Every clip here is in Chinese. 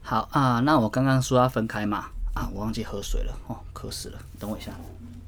好啊，那我刚刚说要分开嘛，我忘记喝水了哦，渴死了，等我一下。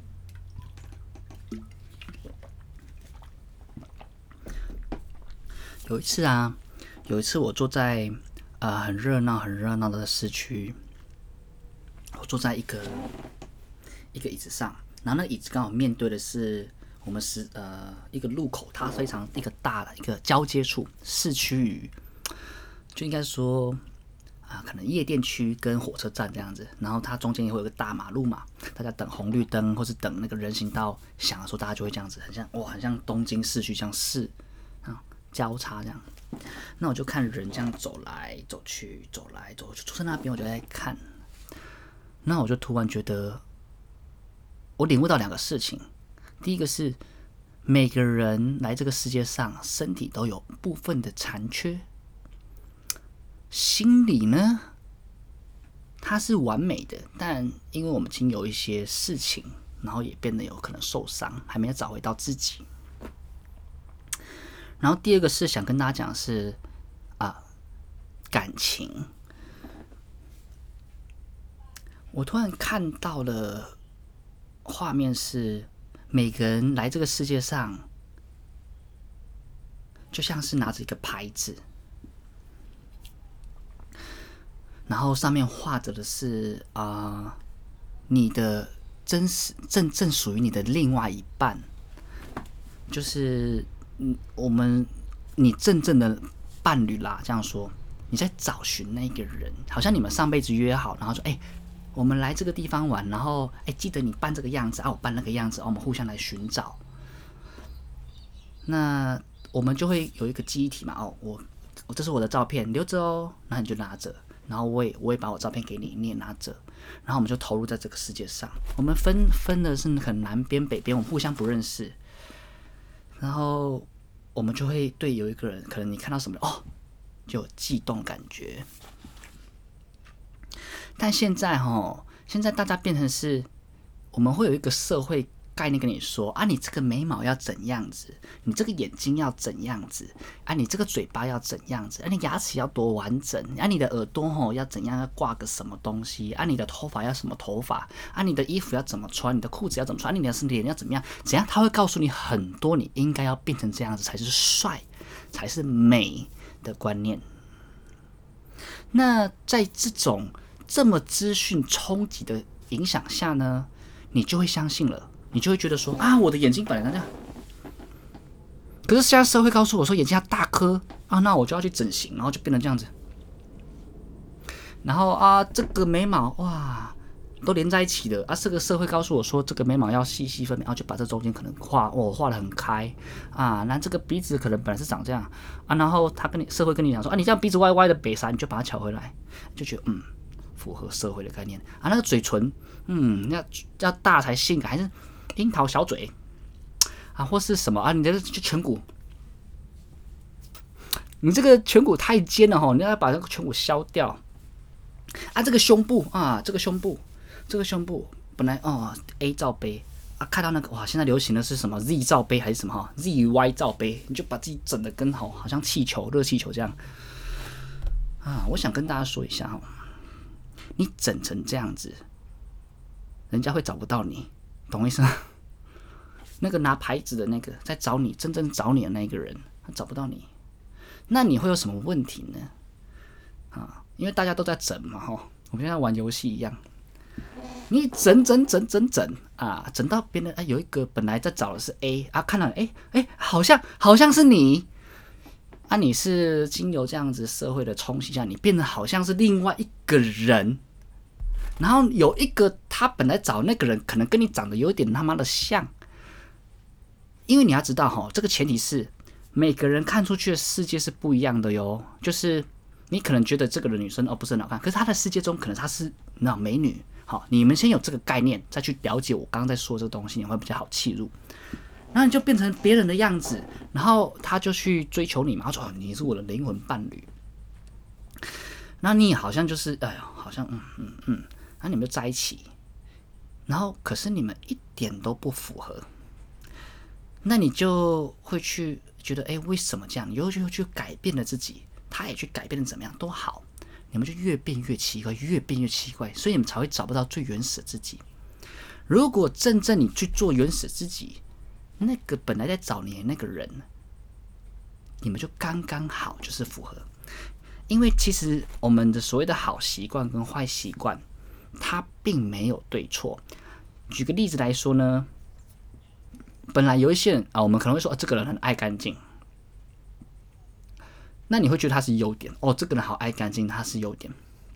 有一次啊，有一次我坐在很热闹的市区，我坐在一个椅子上，然后那个椅子刚好面对的是我们一个路口，它非常一个大的一个交接处，市区与就应该说可能夜店区跟火车站这样子，然后它中间也会有个大马路嘛，大家等红绿灯或是等那个人行道响的时候，大家就会这样子，很像东京市区这样交叉这样。那我就看人这样走来走去，走来走去，坐在那边我就在看，那我就突然觉得，我领悟到两个事情。第一个是每个人来这个世界上，身体都有部分的残缺，心理呢，它是完美的，但因为我们经有一些事情，然后也变得有可能受伤，还没有找回到自己。然后第二个是想跟大家讲的是感情。我突然看到了画面是，每个人来这个世界上，就像是拿着一个牌子，然后上面画着的是你的真实正属于你的另外一半，就是你真正的伴侣啦，这样说，你在找寻那个人，好像你们上辈子约好，然后说，我们来这个地方玩，然后记得你扮这个样子我扮那个样子，我们互相来寻找。那我们就会有一个记忆体嘛，这是我的照片，留着哦，那你就拿着，然后我也把我照片给你，你也拿着，然后我们就投入在这个世界上。我们分的是很南边北边，我们互相不认识，然后我们就会对有一个人，可能你看到什么就有悸动感觉。但现在大家变成是，我们会有一个社会概念跟你说你这个眉毛要怎样子，你这个眼睛要怎样子你这个嘴巴要怎样子你牙齿要多完整你的耳朵要怎样，要挂个什么东西你的头发要什么头发你的衣服要怎么穿，你的裤子要怎么穿你的身体要怎么样怎样，他会告诉你很多你应该要变成这样子才是帅，才是美的观念。那在这么资讯冲击的影响下呢，你就会相信了，你就会觉得说我的眼睛本来那样，可是现在社会告诉我说眼睛要大颗那我就要去整形，然后就变成这样子。然后这个眉毛都连在一起的这个社会告诉我说这个眉毛要细细分明，就把这中间可能画得很开那这个鼻子可能本来是长这样然后社会跟你讲说你这样鼻子歪歪的北山，你就把它翘回来，就觉得符合社会的概念那个嘴唇要大才性感，还是樱桃小嘴或是什么你的颧骨，你这个颧骨太尖了你要把这个颧骨削掉这个胸部这个胸部本来A 罩杯看到那个现在流行的是什么 Z 罩杯还是什么ZY 罩杯，你就把自己整得跟好像气球热气球这样我想跟大家说一下你整成这样子，人家会找不到你，懂我意思吗？那个拿牌子的那个在找你，真正找你的那个人，他找不到你，那你会有什么问题呢？因为大家都在整嘛我们现在玩游戏一样，你整整到别人有一个本来在找的是 A 看到好像是你你是经由这样子社会的冲击下，你变得好像是另外一个人，然后有一个他本来找那个人可能跟你长得有点他妈的像，因为你要知道这个前提是每个人看出去的世界是不一样的哟，就是你可能觉得这个女生不是很好看，可是她的世界中可能她是美女你们先有这个概念，再去了解我刚刚在说这个东西，你会比较好切入。然后你就变成别人的样子，然后他就去追求你嘛，他说你是我的灵魂伴侣，然后你好像就是好像然后你们就在一起，然后可是你们一点都不符合，那你就会去觉得为什么这样，你又去改变了自己，他也去改变了怎么样都好， 你们就越变越奇怪，越变越奇怪，所以你们才会找不到最原始的自己。如果真正你去做原始自己，那个本来在找你的那个人，你们就刚刚好就是符合。因为其实我们的所谓的好习惯跟坏习惯，它并没有对错。举个例子来说呢，本来有一些人我们可能会说，这个人很爱干净，那你会觉得他是优点这个人好爱干净，他是优点。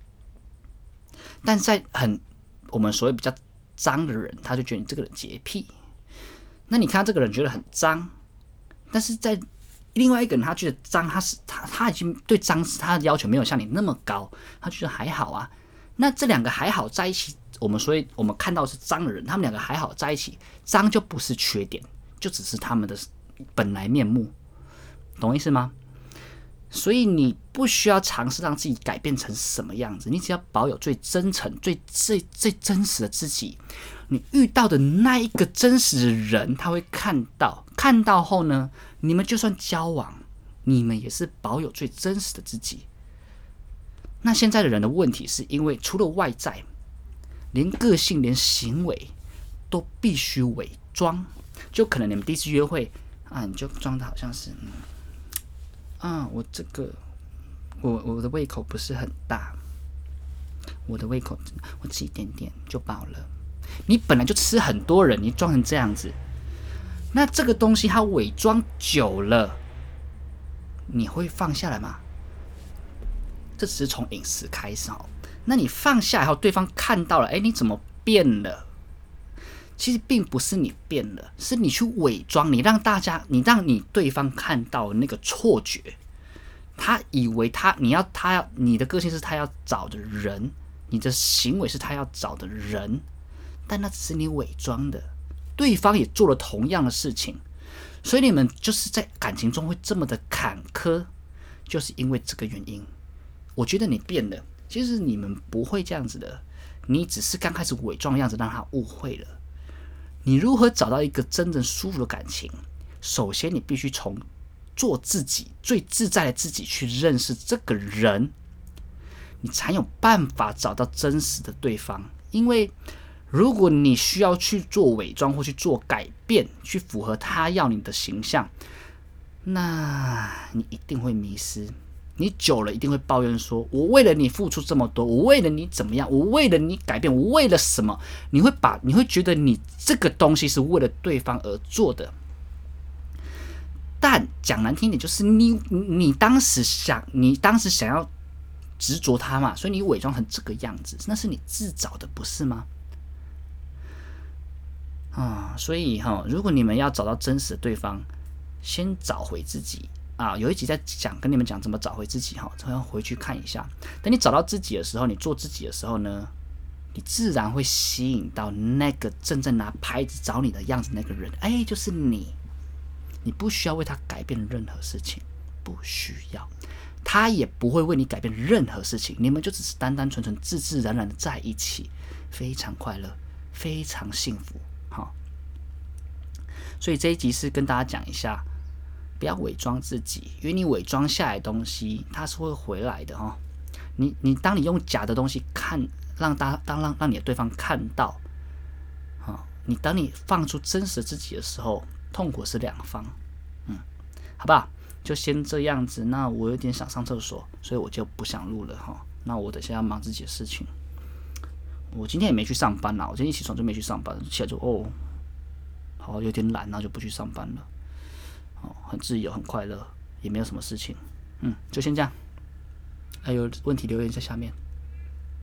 但在我们所谓比较脏的人，他就觉得你这个人洁癖。那你看这个人觉得很脏，但是在另外一个人他觉得脏，他已经对脏他的要求没有像你那么高，他觉得还好啊。那这两个还好在一起，所以我们看到的是脏的人，他们两个还好在一起，脏就不是缺点，就只是他们的本来面目，懂我意思吗？所以你不需要尝试让自己改变成什么样子，你只要保有最真诚、最真实的自己。你遇到的那一个真实的人，他会看到后呢，你们就算交往，你们也是保有最真实的自己。那现在的人的问题是因为除了外在，连个性、连行为都必须伪装。就可能你们第一次约会你就装的好像是我这个我的胃口不是很大，我的胃口我吃一点点就饱了。你本来就吃很多人，你装成这样子，那这个东西它伪装久了，你会放下来吗？这只是从饮食开始那你放下以后，对方看到了，你怎么变了？其实并不是你变了，是你去伪装，你让你对方看到那个错觉，他以为你的个性是他要找的人，你的行为是他要找的人，但那只是你伪装的，对方也做了同样的事情，所以你们就是在感情中会这么的坎坷，就是因为这个原因。我觉得你变了，其实你们不会这样子的，你只是刚开始伪装的样子让他误会了。你如何找到一个真正舒服的感情？首先，你必须从做自己最自在的自己去认识这个人，你才有办法找到真实的对方。因为如果你需要去做伪装或去做改变，去符合他要你的形象，那你一定会迷失。你久了一定会抱怨说，我为了你付出这么多，我为了你怎么样，我为了你改变，我为了什么？你会觉得你这个东西是为了对方而做的。但讲难听点，就是你当时想要执着他嘛，所以你伪装成这个样子，那是你自找的，不是吗？所以如果你们要找到真实的对方，先找回自己。有一集在跟你们讲怎么找回自己要回去看一下。等你找到自己的时候，你做自己的时候呢，你自然会吸引到那个真正拿拍子找你的样子那个人，就是你。你不需要为他改变任何事情，不需要，他也不会为你改变任何事情，你们就只是单单纯纯、自自然然的在一起，非常快乐，非常幸福。所以这一集是跟大家讲一下，不要伪装自己，因为你伪装下来的东西，它是会回来的当你用假的东西让你的对方看到，当你放出真实的自己的时候，痛苦是两方。好不好？就先这样子。那我有点想上厕所，所以我就不想录了那我等一下要忙自己的事情。我今天也没去上班啦，我今天一起床就没去上班，起来就好有点懒，然后就不去上班了。很自由，很快乐，也没有什么事情。就先这样。有问题留言在下面。